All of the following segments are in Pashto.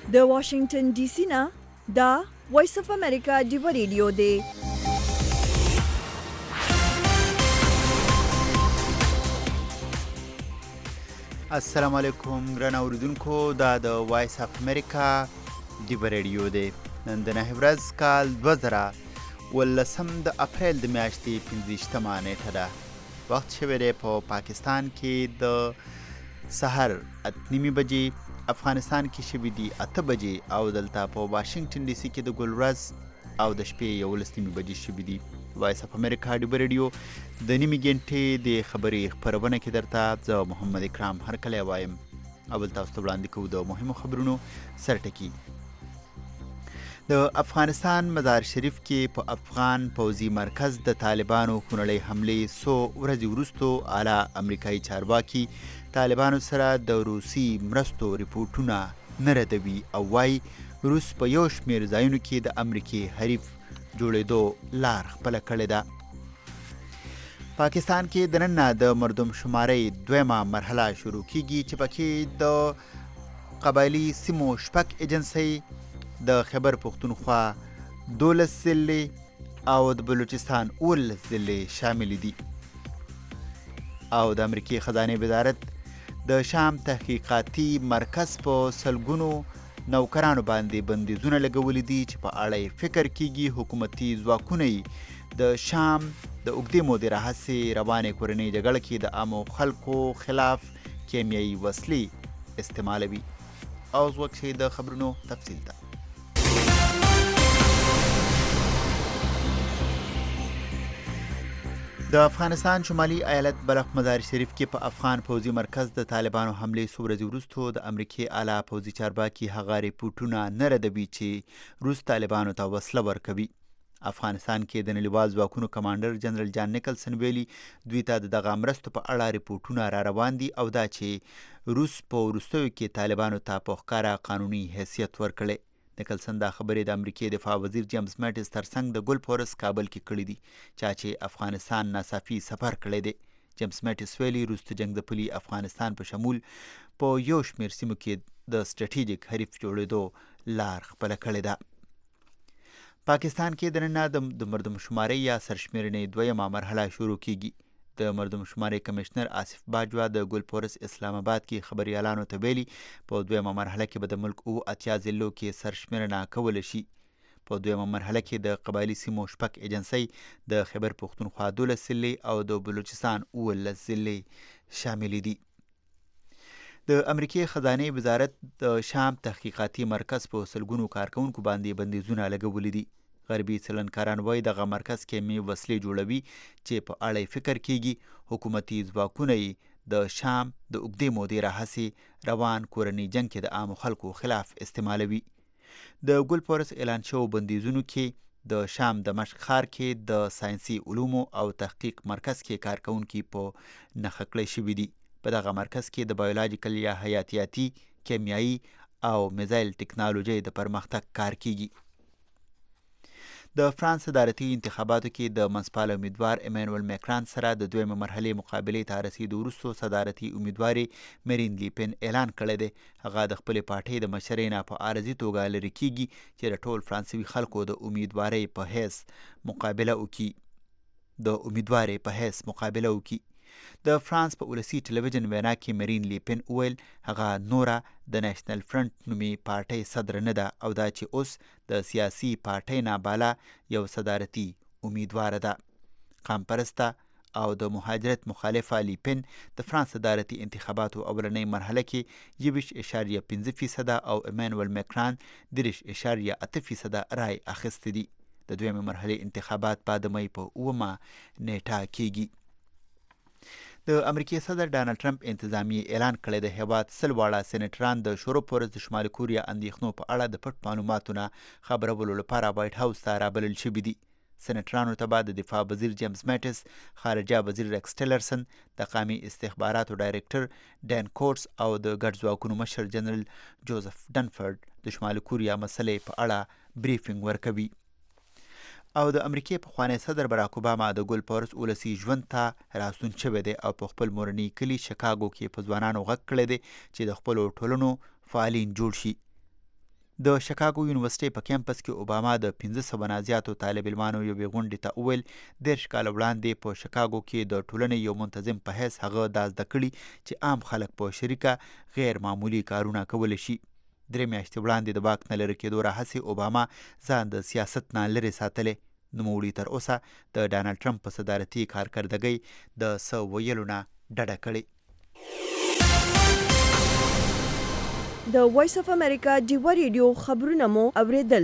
د واشنگټن ډي سي نه دا وایس اف امریکا دی ریډیو دی. السلام علیکم ګران اوریدونکو، دا د وایس اف امریکا دی ریډیو دی. نن د نهه ورځ کال 2018 د اپریل د میاشتې 15مه نیټه ده. وخت شوی دی په پاکستان کې د سحر 8:30 بجې، افغانستان کې شوي دي 8 بجې او دلته په واشنگټن ډي سي کې د ګل ورځ او د شپې 11 بجې شوي دي. وایس اف امریکا دی ریډیو د نیمې ګنټې د خبري خپرونه کې درته زه محمد اکرام هرکلی وایم. اول تاسو ته وړاندې کوو د مهمو خبرونو سرټکي. د افغانستان مزار شریف کې په افغان پوځي مرکز د طالبانو خونړۍ حملې څو ورځې وروسته اعلی امریکایي چارواکي طالبانو سره د روسي مرستو ریپورټونه نه ردوي او وایي روس په یو شمېر ځایونو کې د امریکې حریف جوړېدو لار خپله کړې ده. پاکستان کې دننه د مردم شمارۍ 2مه مرحله شروع کیږي چې پکې د قبایلي سیمو 6 ایجنسۍ د خیبر پختونخوا 12 ضلعې او د بلوچستان 19 ضلعې شامل دي. او د امریکې خزانې وزارت د شام تحقیقاتي مرکز په سلګونو نوکرانو باندې بندیزونه لګولي دي چې په اړه یې فکر کیږي حکومتي ځواکونه د شام د اوږدې مودې راهیسې روانې کورنۍ جګړه کې د عامو خلکو خلاف کیمیاوي وسلې استعمالوي. اوس وخت شي د خبرونو تفصیل ته. د افغانستان شمالي ایالت بلخ مزار شریف کې په افغان پوځي مرکز د طالبانو حملې څو ورځې وروسته د امریکې اعلی پوځي چارواکي هغه ریپورټونه نه ردوي چې روس طالبانو ته وسله ورکوي. افغانستان کې د نړیوال ځواکونو کمانډر جنرال جان نیکلسن ویلي دوی ته د دغه مرستو په اړه ریپورټونه را روان دي او دا چې روس په وروستیو کې طالبانو ته په ښکاره قانوني حیثیت ورکړی. نیکلسن دا خبرې د امریکې دفاع وزیر جیمز میټس ترڅنګ د ګل فورس کابل کې کړي دي چې افغانستان ناڅاپي سفر کړی دی. جیمز میټس ویلي وروسته جنګ د پلي افغانستان په شمول په یو شمېر سیمو کې د سټریټیجیک حریف جوړېدو لار خپله کړې ده. پاکستان کې دننه د مردم شمارۍ یا سرشمېرنې 2مه مرحله شروع کیږي. د مردم شمارۍ کمشنر آصف باجوا د ګل فورس اسلام آباد کې خبريالانو ته ویلي په 2مه مرحله کې به د ملک 80 ضلعو کې سرشمېرنه کولی شي. په 2مه مرحله کې د قبایلي سیمو 6 ایجنسۍ د خیبر پختونخوا 12 ضلعې او د بلوچستان 19 ضلعې شامل دي. د امریکې خزانې وزارت د شام تحقیقاتي مرکز په سلګونو کارکونکو باندې بندیزونه لګولي دي. غربي څلنکاران وایي دغه مرکز کیمیاوي وسلې جوړوي چې په اړه یې فکر کیږي حکومتي ځواکونه یې د شام د اوږدې مودې راهیسې روان کورني جنګ کې د عامو خلکو خلاف استعمالوي. د ګل فورس اعلان شوو بندیزونو کې د شام د مشق ښار کې د ساینسي علومو او تحقیق مرکز کې کارکونکي په نښه کړی شوي دي. په دغه مرکز کې د بایولوژیکل یا حیاتیاتي، کیمیاوي او میزایل ټکنالوژۍ د پرمختګ کار کیږي. د فرانس صدارتي انتخاباتو کې د منځپاله امیدوار ایمانوئل ماکران سره د 2مه مرحلې مقابلې ته رسیدو وروسته صدارتي امیدوارې مرین لیپن اعلان کړی دی هغه د خپلې پارټۍ د مشرۍ نه په عارضي توګه لرې کیږي چې د ټول فرانسوي خلکو د امیدوارۍ په حیث مقابله وکړي. د فرانس په ولسي ټلویزیون وینا کې مرین لیپن وویل هغه نوره د نیشنل فرنټ نومي پارټۍ صدر نه ده او دا چې اوس د سیاسي پارټۍ نه بالا یو صدارتي امیدواره ده. قام پرسته او د مهاجرت مخالفه لیپن د فرانس صدارتي انتخاباتو اولنۍ مرحله کې 20.5% او ایمانوئل ماکران 30.8% رای اخیستی دي. د 2مه مرحلې انتخابات بعد مې په 9مه نیټه کیږي. د امریکای صدر ډانلډ ټرمپ انتظامیه اعلان کړی د هیواد 100 واړه سېنیټران د شروع پورز د شمالي کوریا اندېښنو په اړه د پټ معلوماتو نه خبرولو لپاره وایټ هاوس ته رابلل شوي دي. سېنیټرانو ته به د دفاع وزیر جیمز میټس، خارجه وزیر ریکس ټیلرسن، د قومي استخباراتو ډایرکټر ډین کورټس او د ګډ ځواکونو مشر جنرال جوزف ډنفورد د شمالي کوریا مسلې په اړه بریفینګ ورکوي. او د امریکای پخوانی صدر براک اوباما د ګل فورس ولسی ژوند ته راستون شوی دی او په خپل مورنی کلی شکاګو کې په ځوانانو غږ کړی دی چې د خپل ټولنو فعالین جوړ شي. د شکاګو یونیورسيټي په کیمپس کې اوباما د 1500 نه زیاتو طالب علمانو یوې غونډې ته وویل 10 کاله وړاندې په شکاګو کې د ټولنې یو منتظم په حیث هغه دا زده کړي چې عام خلک په شریکه غیر معمولي کارونه کولی شي. 3 میاشتې وړاندې د واک نه لرې کېدو راهیسې اوباما ځان د سیاست نه لرې ساتلی. نوموړي تر اوسه د ډانلډ ټرمپ په صدارتي کارکردګۍ د څه ویلو نه ډډه کړې. د وایس اف امریکا ډیوا ریډیو خبرونه مو اوریدل.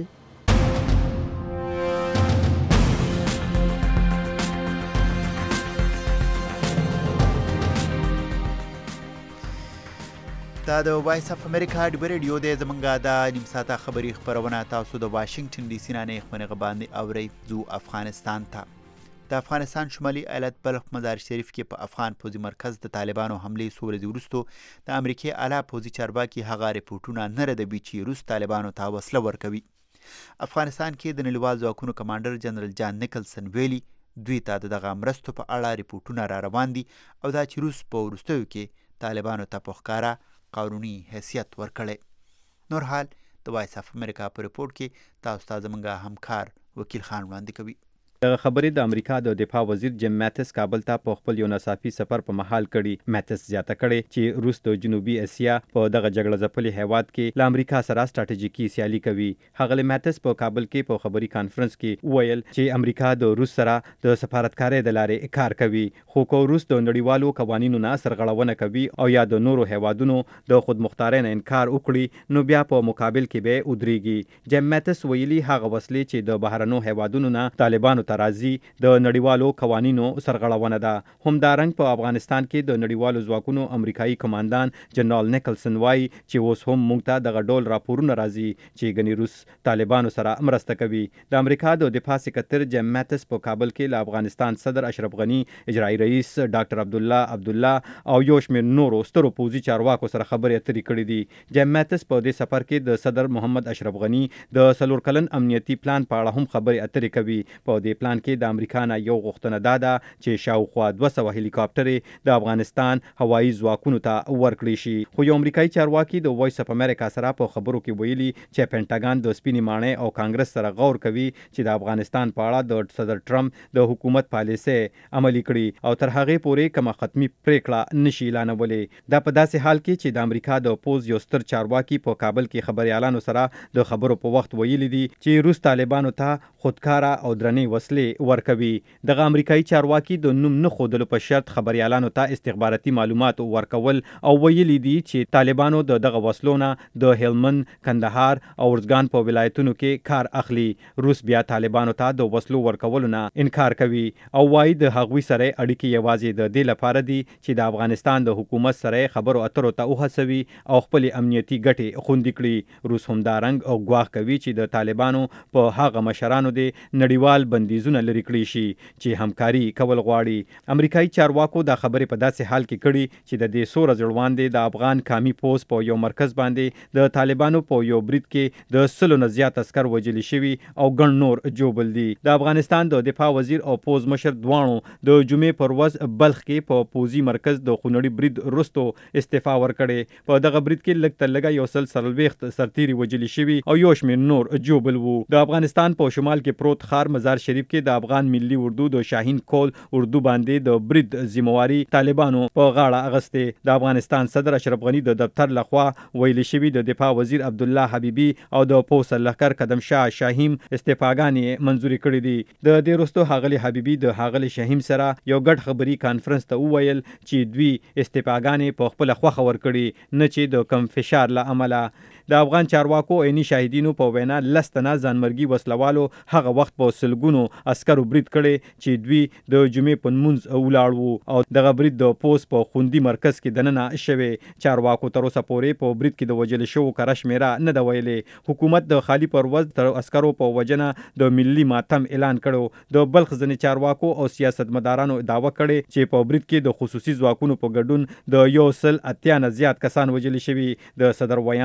دا د وایس اف امریکا ډیوا ریډیو دی. زمونږ د نیم ساعته خبري خپرونه تاسو د واشنگټن ډي سي نه نیغ باندې اورئ. ځو افغانستان ته. د افغانستان شمالي ایالت بلخ مزار شریف کې په افغان پوځي مرکز د طالبانو حملې څو ورځې وروسته د امریکې اعلی پوځي چارواکي هغه ریپورټونه نه ردوي چې روس طالبانو ته وسله ورکوي. افغانستان کې د نړیوال ځواکونو کمانډر جنرال جان نیکلسن ویلي دوی ته د دغه مرستو په اړه ریپورټونه را روان دي او دا چې روس په وروستیو کې طالبانو ته په ښکاره قانوني حیثیت ورکړی. نور حال د وایس اف امریکا په ریپورټ کې تاسو ته زموږ همکار وکیل خان وړاندې کوي. دغه خبرې د امریکا د دفاع وزیر جیم ماتس کابل ته په خپل یو ناڅاپي سفر په مهال کړي. ماتس زیاته کړې چې روس د جنوبي اسیا په دغه جګړه ځپلي هیواد کې له امریکا سره ستراتیژیکي سیالي کوي. ښاغلی ماتس په کابل کې په خبري کانفرنس کې وویل چې امریکا د روس سره د سفارتکارۍ د لارې کار کوي، خو که روس د نړیوالو قوانینو نه سرغړونه کوي او یا د نورو هیوادونو د خودمختارۍ نه انکار وکړي نو بیا په مقابل کې به ودرېږي. جیم ماتس ویلي هغه وسلې چې د بهرنو هیوادونو نه طالبانو راځي د نړیوالو قوانینو سرغړونه ده. همدارنګ په افغانستان کې د نړیوالو ځواکونو امریکایي کمانډان جنرال نیکلسن وایي چې اوس هم موږ ته دغه ډول راپورونه راځي چې ګنې روس طالبانو سره مرسته کوي. د امریکا د دفاع سکرتر جیم ماتس په کابل کې له افغانستان صدر اشرف غني، اجرایي رئیس ډاکټر عبدالله او یو شمېر نورو سترو پوځي چارواکو سره خبرې اترې کړې دي. جیم ماتس په دې سفر کې د صدر محمد اشرف غني د 4 کلن امنیتي پلان په اړه هم خبرې اترې کوي. په دې پلان کې د امریکا نه یو غوښتنه دا ده چې شاوخوا 200 هلیکاپټرې د افغانستان هوایي ځواکونو ته ورکړي شي. خو یو امریکایي چارواکي د وایس اف امریکا سره په خبرو کې ویلي چې پینټاګان د سپینې ماڼۍ او کانګرس سره غور کوي چې د افغانستان په اړه د صدر ټرمپ د حکومت پالیسي عملي کړي او تر هغې پورې کومه ختمي پریکړه نشي اعلانولی. دا په داسې حال کې چې د امریکا د پوز یو ستر چارواکي په کابل کې خبريالانو سره د خبرو په وخت ویلي دي چې روس طالبانو ته خودکاره او درنې وسلې ورکوي. دغه امریکایي چارواکي د نوم نه ښودلو په شرط خبريالانو ته استخباراتي معلومات ورکول او ویلي دي چې طالبانو د دغه وسلو نه د هلمند، کندهار او ارزګان په ولایتونو کې کار اخلي. روس بیا طالبانو ته د وسلو ورکولو نه انکار کوي او وایي د هغوی سره اړیکې یوازې د دې لپاره دي چې د افغانستان د حکومت سره خبرو اترو ته وهڅوي او خپل امنیتي ګټې خوندي کړي. روس همدارنګ او ګواښ کوي چې د طالبانو په هغه مشرانو د نړیوال بندیزونه لري کړي شي چې همکاري کول غواړي. امریکایي چارواکو دا خبرې په داسې حال کې کړي چې د دې څو ورځې وړاندې د افغان قومي پوځ په یو مرکز باندې د طالبانو په یو برید کې د 100 نه زیات عسکر وژلي شوي او ګڼ نور جوبل دي. د افغانستان د دفاع وزیر او پوځ مشر دواړو د جمعې پر ورځ بلخ کې په پوځي مرکز د خونړي برید وروستو استعفا ورکړې. په دغه برید کې لږ تر لږه 140 سرتیري وژلي شوي او یو شمېر نور جوبل وو. د افغانستان په شمال کې پروت ښار مزار شریف کې د افغان ملي اردو د شاهین کول اردو باندې د برید ذمہواری طالبانو په غاړه اغستې. د افغانستان صدر اشرف غني د دفتر لخوا ویل شوی د دفاع وزیر عبدالله حبیبي او د پوځ لښکر قدم شاه شاهیم استعفاګانې منظوري کړې دي. د دې وروسته ښاغلي حبیبي د ښاغلي شاهیم سره یو ګډ خبري کانفرنس ته وویل چې دوی استعفاګانې په خپله خوښه ورکړي نه چې د کم فشار له امله. د افغان چارواکو عیني شاهدینو په وینا 10 تنه ځانمرګي وسلوالو هغه وخت په سلګونو عسکرو برید کړي چې دوی د جمعې په لمونځ ولاړ وو او دغه برید د پوځ په خوندي مرکز کې دننه شوی. چارواکو تر اوسه پورې په برید کې د وژل شوو کره شمېره نه ده ویلې. حکومت د خالي پر ورځ تر عسکرو په وژنه د ملي ماتم اعلان کړو. د بلخ ځینې چارواکو او سیاستمدارانو دعوه کړې چې په برید کې د خصوصي ځواکونو په ګډون د 180 نه زیات کسان وژل شوي. د صدر ویان د اتوار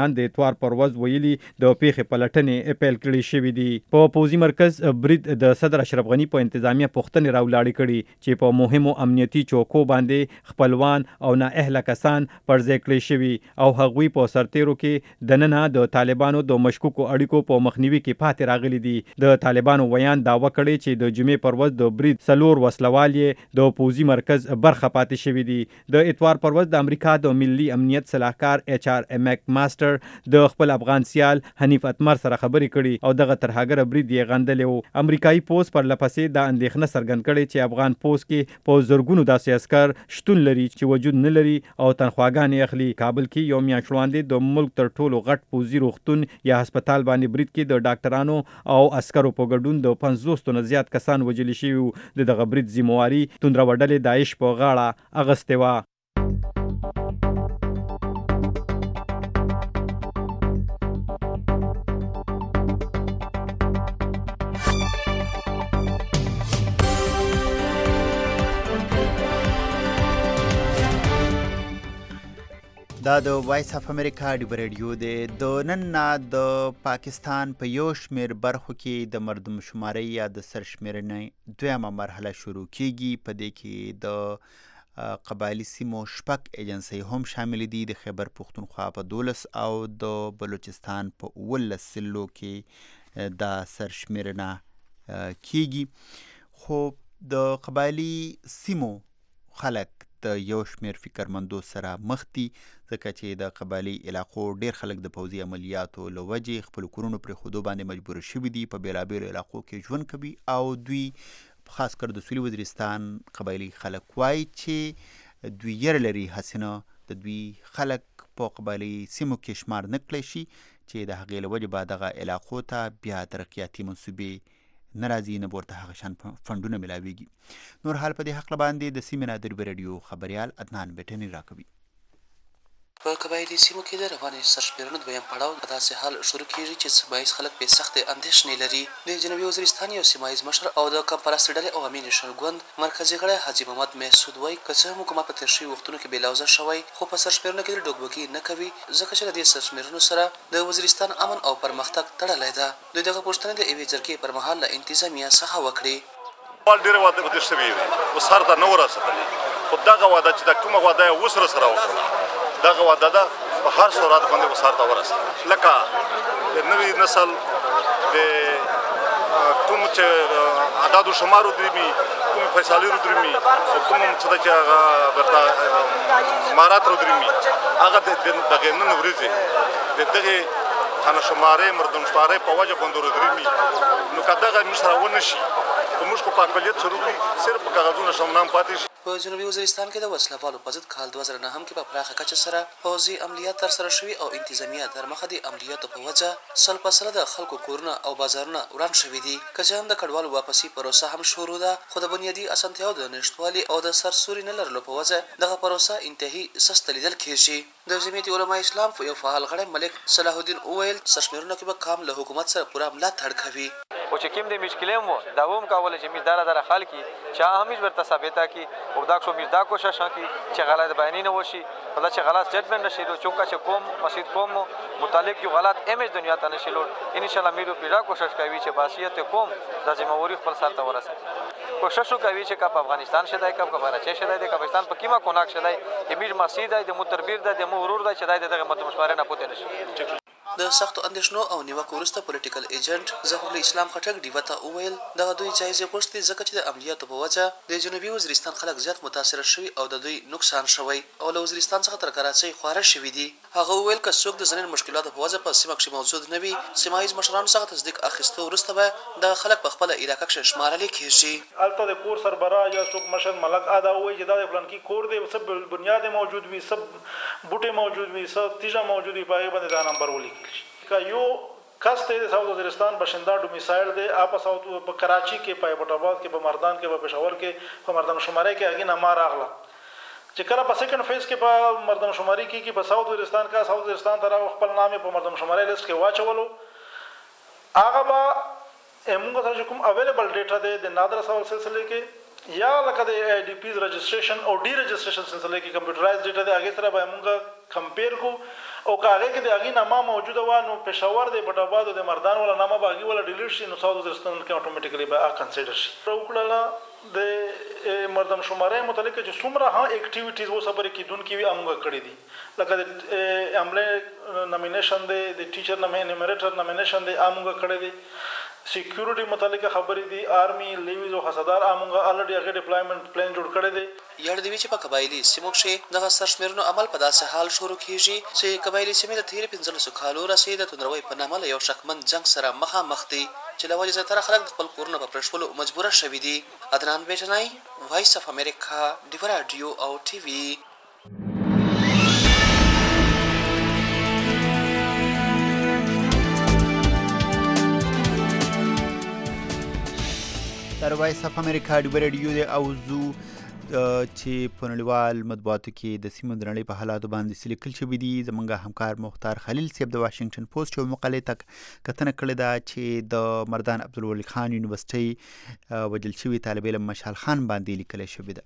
اتوار پر ورځ ویلي د پیښې پلټنې پیل کړې شوې دي. په پوځي مرکز برید د صدر اشرف غنی په انتظامیه پوښتنې راولاړې کړي چې په مهمو امنیتي چوکو باندې خپلوان او نااهله کسان پر ځای کړي شوي او هغوی په سرتیرو کې دننه د طالبانو د مشکوکو اړیکو په مخنیوي کې پاتې راغلي دي. د طالبانو ویان دعوه کړې چې د جمعې پر ورځ د برید 4 وسلوال یې د پوځي مرکز برخه پاتې شوي دي. د اتوار پر ورځ د امریکا د ملي امنیت صلاحکار HR مک ماستر د خپل افغان سیال حنیف اتمر سره خبرې کړي او دغه ترهګر برید یې غندلی و. امریکایي پوځ پر لپسې دا اندېښنه څرګند کړې چې افغان پوځ کې په زرګونو داسې عسکر شتون لري چې وجود نه لري او تنخواګانې اخلي. کابل کې یو میاشت وړاندې د ملک تر ټولو غټ پوځي روغتون یا هسپتال باندې برید کې د ډاکټرانو او عسکرو په ګډون د 50 نه زیات کسان وژل شوي وو. د دغه برید ذمہواري توندروه ډلې داعش په غاړه اخیستې وه. دا د وایس اف امریکا ډیو ریډیو دی. د نن نه د پاکستان په یو شمېر برخو کې د مردم شمارۍ یا د سرشمېرنې دویمه مرحله شروع کیږي. په دې کې د قبایلي سیمو 6 ایجنسۍ هم شامل دي. د خیبر پښتونخوا په 12 او د بلوچستان په 19 ضلعو کې دا سرشمېرنه کیږي. خو د قبایلي سیمو خلک د یو شمېر فکرمندو سره مخ دي، ځکه چې د قبایلي علاقو ډېر خلک د پوځي عملیاتو له وجې خپلو کورونو پرېښودو باندې مجبور شوي دي. په بېلابېلو علاقو کې ژوند کوي او دوی خاص کر د سویل وزیرستان قبایلي خلک وایي چې دوی یره لري هسې نه د دوی خلک په قبایلي سیمو کې شمار نه کړی شي چې د هغې له وجې به دغه علاقو ته بیا ترقیاتي منصوبې نه راځي، نه به ورته هغه شان فنډونه ملاویږي. نور حال په دې هکله باندې د سیمې نه د ډیو ریډیو خبریال عدنان بیټني راکوي. په قبایلي سیمو کې د روانې سرشمېرنې دویم پړاو په داسې حال شروع کېږي چې سیمایز خلک بې سختې اندېښنې لري. د جنوبي وزیرستان یو سیمایز مشر او د کم پرستې ډلې عوامي نیشنل ګوند مرکزي غړی حاجي محمد محسود وایي که څه هم حکومت په تېر شوي وختونو کې بېلوزه شوی، خو په سرشمېرنه کې ډوګبګي نه کوي، ځکه چې له دې سرشمېرنو سره د وزیرستان امن او پرمختګ تړلی ده. دوی دغه پوښتنې د یوې جرګې پر مهال له انتظامیه څخه وکړې. ډېرې واده به شوي وي، اوس هر ته نه ورسېدلې، خو دغه واده چې د کومه واده یې اوس راسره وکړله، دغه واده ده په هر صورت باندې اوس هر ته ورسېده. لکه د نوي نسل د کوم چې اعداد و شمار ودرېمي، کوم فیصلې ودرېمي او کوم څه ده چې هغه ورته امارات ودرېمي، هغه د دغې نن ورځې د دغې خانه شمارۍ مردم شمارۍ په وجه باندې ودرېمي. نو که دغه موږ سره ونه شي، خو موږ خو په اقلیت شروع کړي، صرف په کاغذونو شمنام پاتې شي. په جنوبي وزیرستان کې د وسلوالو په ضد کال 2009 کې په پراخه کچه سره پوځي عملیات ترسره شوي او انتظامیه تر مخه د عملیاتو په وجه سل په سله د خلکو کورونه او بازارونه وران شوي دي. که چې هم د کډوالو واپسي پروسه هم شروع ده، خو د بنیادي اسانتیاو د نشتوالي او د سرسوري نه لرلو په وجه دغه پروسه انتهایی سسته لیدل کېږي. د جمعیت علما اسلام یو فعال غړی ملک صلاح الدین وویل سرشمېرنه کې به کام له حکومت سره پوره ملاتړ کوي. او چې کوم د مشکلې مو دا هم کولی چې موږ داره خل کړي چې همیش ورته ثابته کړي او دا شو موږ دا کوشش وکړي چې غلط بیاني نه وشي، بله چې غلط سټیټمنټ نه شي لوړ، چونکه چې قوم مسجد قوم متعلق یو غلط امیج دنیا ته نه شي لوړ. انشاءالله موږ پیدا کوشش کوي چې باسیت قوم د ذمہواری خپل سر ته ورسوي. کوشش کوي چې که په افغانستان شدای، که په کراچۍ شدای، د پاکستان په کیما کوناک شدای، چې موږ مسجد دی د متربیر دی د مو ورور دی چې دای دغه مردم شمارۍ نه پوتې نشي. د سختو اندېښنو او نیوکو وروسته پولیټیکل ایجنټ ظفر الاسلام خټک ډیوه ته وویل دغه دوی جایزې غوښتي ځکه چې د عملیاتو په وجه د جنوبي وزیرستان خلک زیات متاثره شوي او د دوی نقصان شوی او له وزیرستان څخه تر کراچۍ خواره شوي دي. هغه وویل که څوک د ځینې مشکلاتو په وجه په سیمه کښې موجود نه وي، سیمه ییز مشرانو څخه تصدیق اخیستو وروسته به دغه خلک په خپله علاقه کښې شمارلی کېږي. هلته د کور سربراه یا څوک مشر ملک ادا ووایي چې دا د فلانکي کور دی، څه بنیاد موجود وي، څه بوټې موجود وي، څه تیږه موجود وي، په هغې باندې دا نمبر ولیکل شي. که یو کس دی د ساوت وزیرستان باشنده ډومیسایل دی، په کراچي کې، په ایبټ آباد کې، په مردان کې، په پېښور کې، په مردم شمارۍ کې هغې نه ما راغله چې کله په سیکنډ فیز کې په مردم شماري کېږي په ساوت وزیرستان کې، ساوت وزیرستان ته راغلو خپل نام یې په مردم شمارۍ لیست کې واچولو، هغه به موږ سره چې کوم اویلیبل ډیټا دی د نادره سوال سلسلې کې یا لکه د آی ډي پیز رجسټریشن او ډي رجسټریشن سلسله کې کمپیوټرایز ډیټا دی هغه سره به موږ کمپیر کو او هغه کې د هغه نامه موجوده و نو پېښور د بټاباد د مردان ولا نامه باغی ولا ډیلیټ شي نو ساوث وزیرستان کې اتوماتیکلی به کنسیډر شي وکړه د مردم شمارې متعلق چې څومره ها اکټیویټیز وو صبر کیدونکو وی امغه کړی دي لکه د عمله نامینیشن دی د ټیچر نامینیټر نامینیشن دی امغه کړی دي سکیورټي متعلق خبرې دي آرمي لیویز او خصدار امغه الریډي هغه ډیپلایمنٹ پلان جوړ کړی دی یاد دی چې په قبایلی سیمو کې دغه سرشمېرنو عمل په داسې حال شروع کیږي چې قبایلی سیمې د تیر 15 کالو رسید تندروي په نامه یو شکمن جنگ سره مخامخ دي چې له وجې زیاتره خلک د خپل کورونو په پرېښولو مجبوره شوي دي. عدنان بیټنای، وایس اف امریکا، ډیو رادیو او ټي وي. در وایس اف امریکا ډیو رادیو دی او زو چې په نړیوال مطبوعاتو کې د سیمو د نړۍ په حالاتو باندې لیکل شوي دي. زموږ همکار مختار خلیل صاحب د واشنگټن پوسټ یو مقالې تک کتنه کړې ده چې د مردان عبدالولي خان یونیورسټۍ وژل شوي طالب علم مشال خان باندې لیکل شوې ده.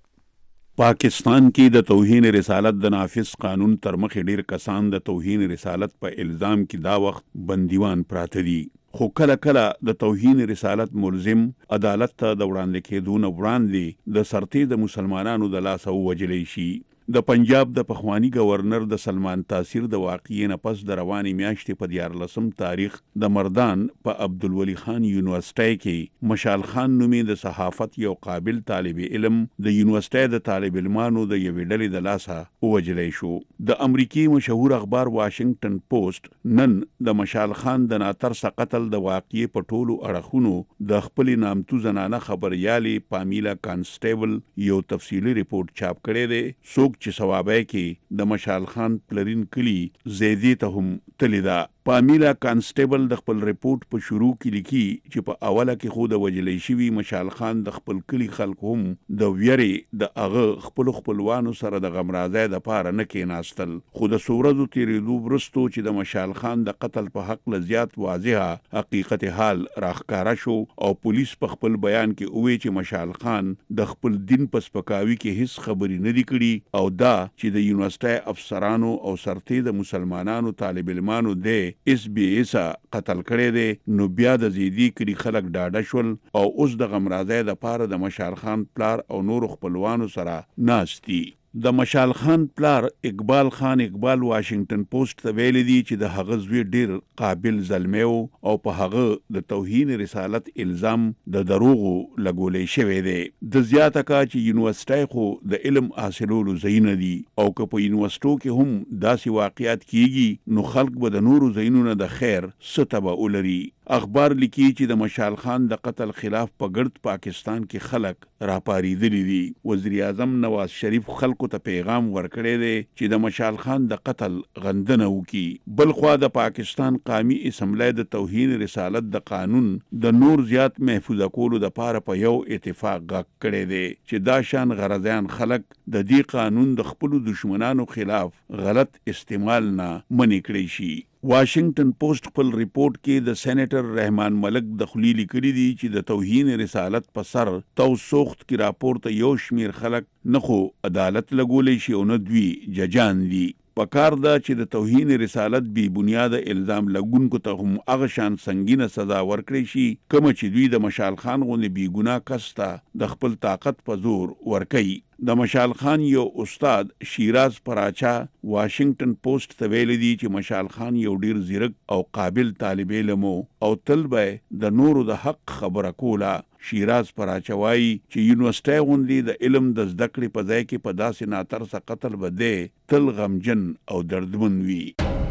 پاکستان کې د توهین رسالت د نافذ قانون تر مخې ډیر کسان د توهین رسالت په الزام کې دا وخت بندیوان پراته دي، خو کله کله د توهین رسالت ملزم عدالت ته د وړاندې کېدو نه وړاندې د سرتې د مسلمانانو د لاسه ووژلی شي. د پنجاب د پخوانی گورنر د سلمان تاثیر د واقعې نه پس د روانې میاشتې په 14 تاریخ د مردان په عبدالولي خان یونیورسټۍ کې مشال خان نومې د صحافت یو قابل طالب علم د یونیورسټۍ د طالب علمانو د یوې ډلې د لاسه ووژلی شو. د امریکای مشهور اخبار واشنگټن پوسټ نن د مشال خان د ناترسه قتل د واقعې په ټولو اړخونو د خپلې نامتو زنانه خبریالې پامیلا کانسټیبل یو تفصیلي ریپورت چاپ کړی دی. چې ثوابه کې د مشال خان پلرین کلی زیدی ته هم تلی ده. پامیلا کانسټیبل د خپل ریپورت په شروع کې لیکي چې په اوله کې خو د وژلی شوي مشال خان د خپل کلی خلک هم د ویرې د هغه خپلوانو سره د غمرازۍ دپاره نه کېناستل، خو د څو ورځو تېرېدو وروستو چې د مشال خان د قتل په هکله زیات واضحه حقیقت حال راښکاره شو او پولیس په خپل بیان کې وویل چې مشال خان د خپل دین په سپکاوي کې هیڅ خبرې نه دي کړي او دا چې د یونیورسټۍ افسرانو او سرتې د مسلمانانو طالب علمانو دی اس بی ایس قتل کړی دی، نو بیا د زیدی کلی خلک ډاډه شول او اوس د غمرازۍ دپاره د مشال خان پلار او نورو خپلوانو سره ناست دي. د مشال خان پلار اقبال خان اقبال واشنگټن پوسټ ته ویلی دی چې د هغه زوی ډیر قابل زلمی او په هغه د توهین رسالت الزام د دروغو لګولی شوی دی. د زیاته کا چې یونیورسټۍ خو د علم حاصلولو ځایونه دي او که په یونیورسټو کې هم داسې واقعیت کیږي نو خلک به د نورو ځایونو نه د خیر څه تبه ولري. اخبار لیکي چې د مشال خان د قتل خلاف په ګرد پاکستان کې خلک راپاریدلی دي. وزیر اعظم نواز شریف خلکو ته پیغام ورکړی دی چې د مشال خان د قتل غندنه وکړي. بلخوا د پاکستان قومي اسمبلی د توهین رسالت د قانون د نور زیات محفوظه کولو دپاره په یو اتفاق غږ کړی دی چې دا شان غرضیان خلک د دې قانون د خپلو دشمنانو خلاف غلط استعمال نه منع کړی شي. واشنگټن پوسټ خپل ریپورت کې د سېنیټر رحمان ملک د خولي لیکلي دي چې د توهین رسالت په سر توسوخت کې راپورته یو شمیر خلک نه خو عدالت لګولی شي او نه دوی ججان دي. پکار ده چې د توهین رسالت بی بنیاده الزام لګونکو ته هم هغه شان سنگینه سزا ورکړی شي کومه چې دوی د مشال خان غوندې بی ګناه کس ته د خپل طاقت په زور ورکوي. د مشال خان یو استاد شیراز پراچا واشنگټن پوسټ ته ویلی دی چې مشال خان یو ډیر زیرک او قابل طالب علم او تل به د نورو د حق خبره کوله. شیراز پراچا وایي چې یونیورسټۍ غوندې د علم د زده کړې په ځای کې په داسې ناترسه قتل به دی تل غمجن او دردمن وي.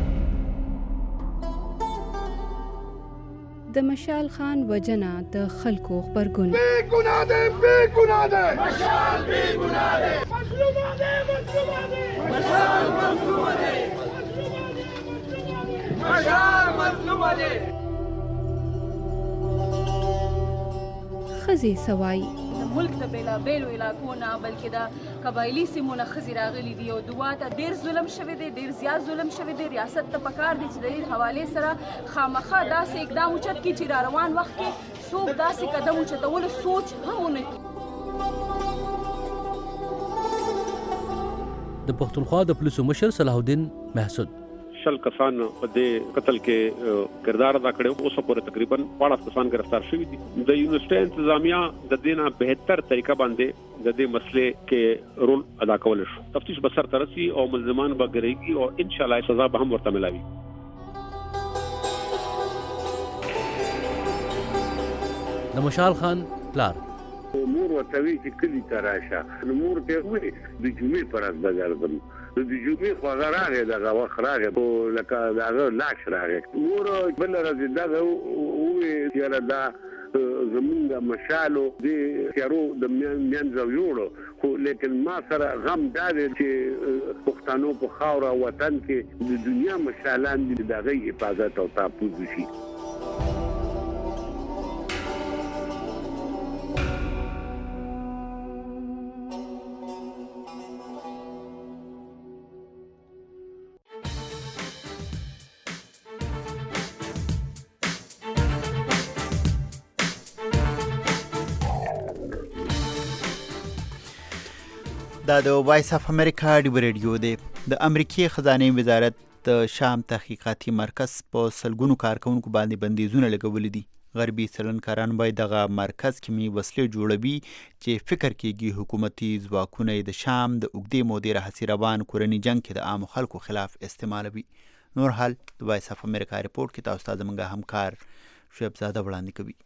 د مشال خان وجنه د خلکو خبرګون بے گناہ دے مشال بے گناہ دے مظلوم دے مشال مظلوم دے مشال مظلوم دے. خزي سوای ملک د بیلابیلو علاقو نه بلکې د قبایلي سیمو نه ښځې راغلي دي او دوی ته ډېر ظلم شوی دی، ډېر زیات ظلم شوی دی. ریاست ته پکار دی چې د دې حوالې سره خامخا داسې اقدام اوچت کړي چې را روان وخت کې څوک داسې قدم اوچتولو سوچ هم ونه کړي. د پښتونخوا د پولیسو مشر صلاح الدین محسود شل کسان په دې قتل کې کردار ادا کړو. اوس پورې تقریبا 14 کسان گرفتار شوي دي. د یونیورسيټي انتظامیه د دینه بهتر طریقه باندې د دې مسلې کې رول ادا کول شو. تفتیش به سر ترسي او ملزمان به ګرځي او ان شاء الله سزا به هم ورته ملاوي. د مشال خان پلار مور وتوی چې کلی تراشه مور ته وې د جمعې پر از بغردم د جمعې خو غراغه دغه وخت راغی او لکه دغه لاش راغی مور بل راځي دغه وې چې دا زمونږ مشالو د تیارو د میانځو یوړو خو لیکن ما سره غم دار چې پښتنو په خاور وطن کې د دنیا مشالان دغه حفاظت او تحفظ شي. دا د وایس اف امریکا ډیو ریډیو دی. د امریکای خزانه وزارت د شام تحقیقاتي مرکز په سلګونو کارکونکو باندې بندیزونه لګولي دي. غربي څلنکاران باید دغه مرکز کیمي وسلې جوړوي چې فکر کیږي حکومتي ځواکونه د شام د اوږدې مودې راهیسې روان کورني جنگ کې د عام خلکو خلاف استعمالوي. نور حال د وایس اف امریکا ریپورت کې تاسو ته زموږ همکار شعیب زاده وړاندې کوي.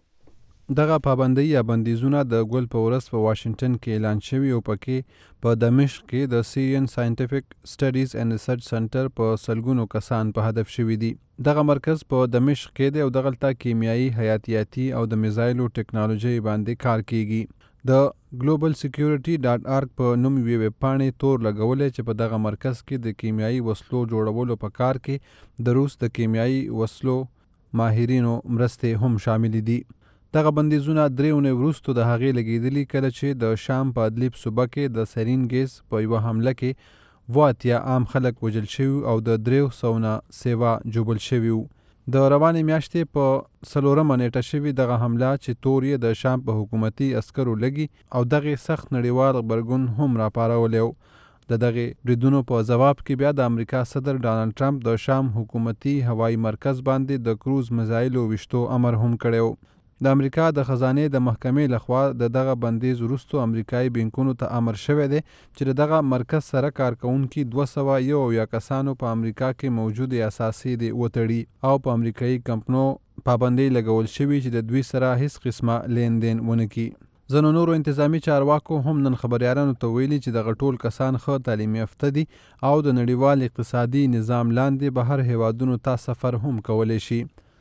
دغه پابندۍ یا بندیزونه د ګل په ورځ په واشنگټن کې اعلان شوي او پکې په دمشق کې د سیریان ساینټیفیک سټډیز اینڈ ریسرچ سنټر په سلګونو کسان په هدف شوي دي. دغه مرکز په دمشق کې دی او دغلته کیمیایي حیاتیاتي او د میزایلو ټیکنالوژي باندې کار کیږي. د globalsecurity.org په نوم یوې ویب پاڼې تور لګولې چې په دغه مرکز کې د کیمیایي وسلو جوړولو په کار کې د روس د کیمیایي وسلو ماهرینو مرستې هم شامل دي. دغه بندیزونه 3 اونۍ وروسته د هغې لګېدلي کله چې د شام په ادلیب صوبه کې د سرین ګیس په یوه حمله کې 80 عام خلک وژل شوي او د 300 نه سیوا جوبل شوي وو. د روانې میاشتې په 4 نیټه شوي دغه حمله چې تور یې د شام په حکومتي عسکرو لګي او دغې سخت نړیوال غبرګون هم راپارولی و. د دغې بریدونو په ځواب کې بیا د امریکا صدر ډانلډ ټرمپ د شام حکومتي هوایي مرکز باندې د کروز میزایلو ویشتو امر هم کړی و. د امریکا د خزانې د محکمې لخوا د دغه بندیز وروسته امریکایي بینکونو ته امر شوی دی چې دغه مرکز سره کارکونکي 201 کسانو په امریکا کې موجود اساسي دي وتړي او په امریکایي کمپنو پابندۍ لګول شوي چې د دوی سره هیڅ قسمه لیندین ونه کړي. ځینو نورو انتظامی چارواکو هم نن خبریالانو ته ویلي چې دغه ټول کسان ښه تعلیم یافته دي او د نړیوال اقتصادي نظام لاندې بهر هیوادونو ته سفر هم کولی شي.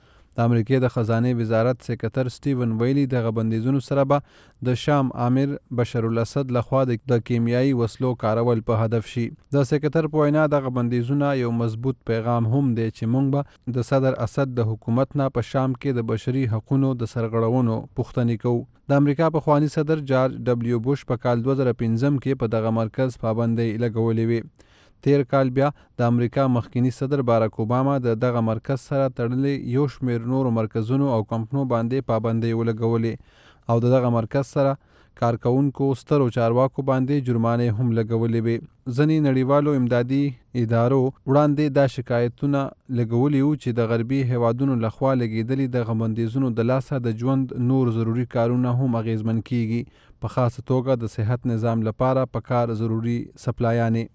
د امریکای د خزانه وزارت سکرټر سټیون ویلی دغه بندیزونو سره به د شام امیر بشار الاسد لخوا د کیمیایي وسلو کارول په هدف شي. د سکرټر په وینا دغه بندیزونه یو مضبوط پیغام هم دی چې موږ به د صدر اسد د حکومت نه په شام کې د بشري حقوقو د سرغړونو پوښتنه کوو. د امریکا پخوانی صدر جارج ډبلیو بوش په کال 2015 کې په دغه مرکز پابندۍ لګولې وي. تیر کال بیا د امریکا مخکینی صدر باراک اوباما د دغه مرکز سره تړلې یو شمېر نورو مرکزونو او کمپنو باندې پابندۍ ولګولې او د دغه مرکز سره کارکونکو سترو چارواکو باندې جرمانې هم لګولې وي. ځینې نړیوالو امدادي ادارو وړاندې دا شکایتونه لګولي وو چې د غربي هیوادونو لخوا لګېدلي دغه بندیزونو د لاسه د ژوند نور ضروري کارونه هم اغیزمن کیږي، په خاصه توګه د صحت نظام لپاره پکار ضروري سپلایانې.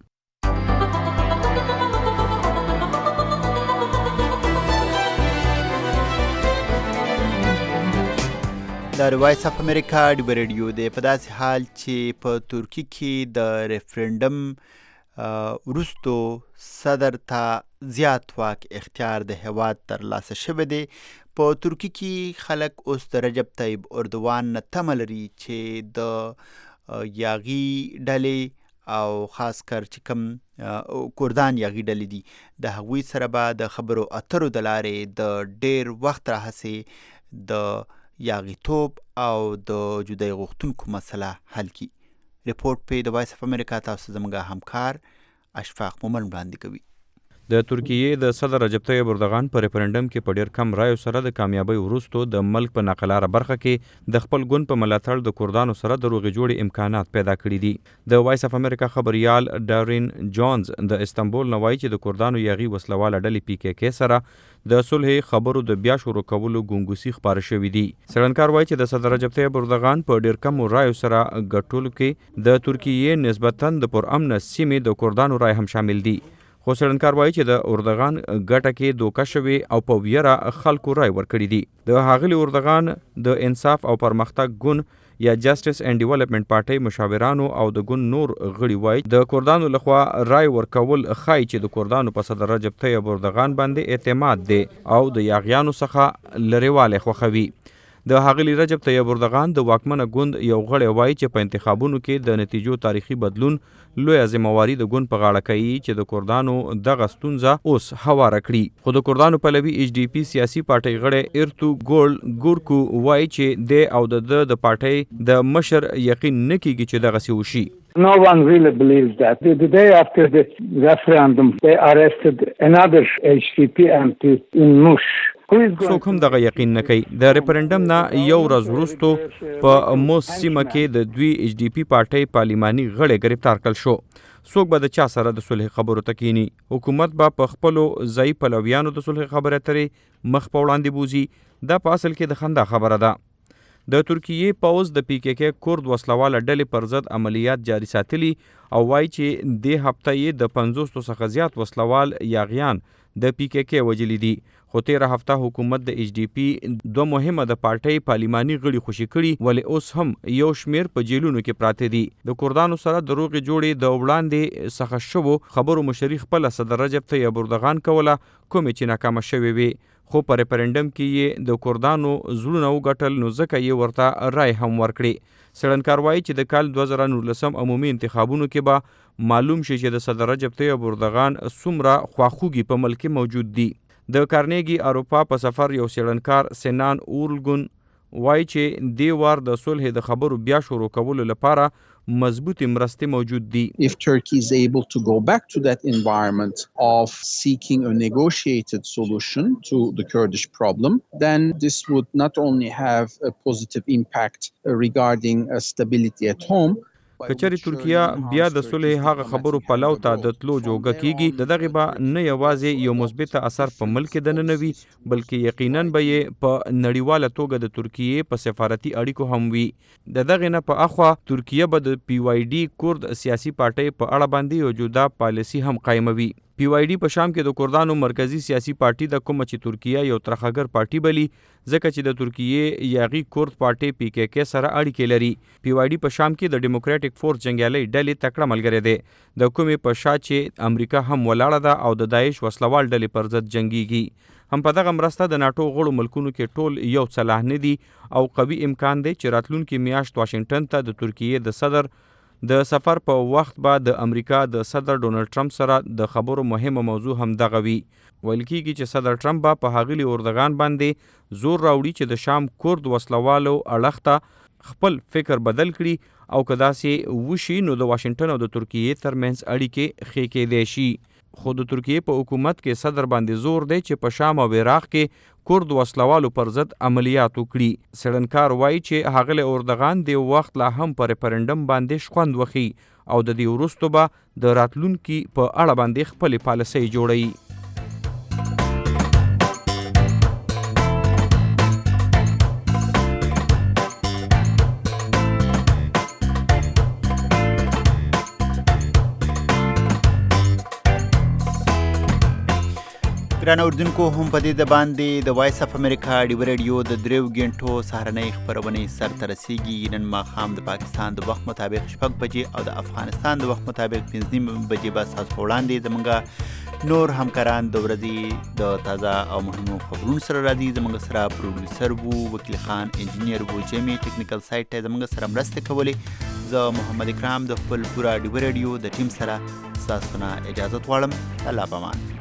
د وایس اف امریکا ډیو ریډیو دی. په داسې حال چې په ترکی کې د ریفرنډم وروستو صدر ته زیات واک اختیار د هیواد ترلاسه شوی دی. په ترکی کې خلک اوس د رجب طیب اردوان نه تمه لري چې د یاغي ډلې او خاص کر چې کوم کردان یاغي ډلې دي د هغوی سره به د خبرو اترو د لارې د ډیر وخت راهیسې د یاغیتوب او د جدای غوښتونکو مسله حل کی. ریپورت په د وایس اف امریکا تاسو زموږ همکار اشفاق مومن وړاندې کوي. د ترکیې د صدر رجب طیب اردوغان په ریفرنډم کې په ډیر کم رایو سره د کامیابی وروسته د ملک په ناقلاره برخه کې د خپل ګوند په ملاتړ د کردانو سره د روغې جوړې امکانات پیدا کړي دي. د وایس اف امریکا خبريال ډارین جونز د استنبول نه وایي چې د کردانو یاغي وسلواله ډلې PKK سره د صلح خبرو د بیا شروع کولو ګونګوسي خبره شوې دي. څېړنکار وایي چې د صدر رجب طیب اردوغان په ډیر کم رایو سره ګټلو کې د ترکیې نسبتاً د پرامن سیمې د کردانو رای هم شامل دي. خو څېړنکار وایي چې د اردوغان ګټه کې دوکه شوې او په ویره خلکو رای ورکړي دي. د ښاغلي اردوغان د انصاف او پرمختګ ګوند یا جسټس اینڈ ډیولپمنٹ پارټۍ مشاورانو او د ګوند نور غړي وایي د کردانو لخوا رای ورکول ښایي چې د کردانو په صدر رجب طیب اردوغان باندې اعتماد دی او د یاغیانو څخه لرېوالی خوښوي. د ښاغلي رجب طیب اردوغان د واکمنه ګوند یو غړی وایي چې په انتخابونو کې د نتیجو تاریخي بدلون لویه ذمهواري د ګوند په غاړه کوي چې د کردانو دغه ستونزه اوس هواره کړي. خو د کردانو پلوي HDP سیاسي پارټۍ غړی ایرتو ګول ګورکو وایي چې د او د پارټۍ د مشر یقین نه کیږي چې دغسې وشي. No one really believes that. The day after the referendum, they arrested another HDP MP in Mush. څوک هم دغه یقین نه کوي. د ریفرنډم نه یو ورځ وروسته په موس سیمه کې د دوی HDP پارټۍ پارلماني غړی ګرفتار کړل شو. څوک به د چا سره د صلح خبرو ته کینی؟ حکومت به په خپلو ځایي پلویانو د صلح خبرې اترې مخ په وړاندې بوزي. دا په اصل کې د خندا خبره ده. د ترکیې پوځ د PKK کرد وسلواله ډلې پر ضد عملیات جاري ساتلي او وایي چې دې هفته یې د 50 څخه زیات وسلوال یاغیان د PKK وجلي دي. خو تیره هفته حکومت د HDP دوه مهمه د پارټۍ پارلماني غړي خوشي کړي ولې اوس هم یو شمیر په جیلونو کې پراته دي. د کردانو سره د روغې جوړې د وړاندې څخه شوو خبرو مشري خپله صدر رجب طیب اردوغان کوله کومې چې ناکامه شوې وي. خو په ریفرنډم کې یې د کردانو زړونه وګټل نو ځکه یې ورته رای هم ورکړي. څېړنکار وایي چې د کال 2019 عمومي انتخابونو کې به معلوم شي چې د صدر رجب طیب اردوغان څومره خواخوږي په ملک کې موجود دي. د کارنیګي اروپا په سفر یو څېړنکار سنان اورلګون وایي چې دې وار د صلح د خبرو بیا شروع کولو لپاره مضبوطی مرستې موجود دي. If Turkey is able to go back to that environment of seeking a negotiated solution to the Kurdish problem, then this would not only have a positive impact regarding stability at home. کچری ترکیه بیا د صلح هغه خبرو پلو ته د تلو جوګه کیږي د دغه به نه یوازې یو مثبت اثر په ملک د نه وي بلکې یقینا به یې په نړیواله توګه د ترکیه په سفارتي اړیکو هم وي. د دغه نه په اخوا ترکیه به د PYD کورد سیاسي پارټۍ په اړه باندې یو جدا پالیسی هم قائموي. PYD په شام کې د کردانو مرکزی سیاسي پارټي د کوم چې ترکیه یو ترخګر پارټي بلی ځکه چې د ترکیه یاغي کورد پارټي PKK سره اړیکې لري. PYD په شام کې د ډیموکراټک فورس جنگیالي ډلې تکړه ملګری دی د کومې په شا چې امریکا هم ولاړه ده او د داعش وسلوال ډلې پر ضد جنگيږي. هم په دغه مرسته د ناتو غړو ملکونو کې ټول یو صلاح نه دي او قوي امکان دی چې راتلونکي میاشت واشنگټن ته د ترکیه د صدر د سفر په وخت به د امریکا د صدر ډونلډ ټرمپ سره د خبرو مهمه موضوع هم دغه وي. ویل کېږي چې صدر ټرمپ به په ښاغلي اردوغان باندې زور راوړي چې د شام کورد وسلوالو اړخ ته خپل فکر بدل کړي او که داسې وشي نو د واشنګټن او د ترکیې ترمنځ اړیکې ښې کېدی شي. خو د ترکیې په حکومت کې صدر باندې زور دی چې په شام او عراق کې کورد وسلوالو پر ضد عملیات وکړي. څېړنکار وایي چې ښاغلی اردوغان د وخت لا هم په ریفرنډم باندې شخوند وخي او د دې وروسته به د راتلونکي په اړه باندې خپلې پالیسۍ جوړوي. ګرانه اردوونکو هم په دې د باندې د وایس اف امریکا ډیو ریډیو د 3 غنټو سهارنۍ خپرونې سرته رسیږي. نن ماښام د پاکستان د وخت مطابق 6 بجې او د افغانستان د وخت مطابق 5 بجې به ستاسو وړاندې زموږ نور همکاران د ورځې د تازه او مهمو خبرونو سره راځي. زموږ سره پروډوسر وو وکیل خان، انجینیر وو جیمی، ټیکنیکل سایټ ته زموږ سره مرسته کولې. زه محمد اکرام د خپل پوره ډیو ریډیو د ټیم سره ستاسو نه اجازه غواړم. الله پامان.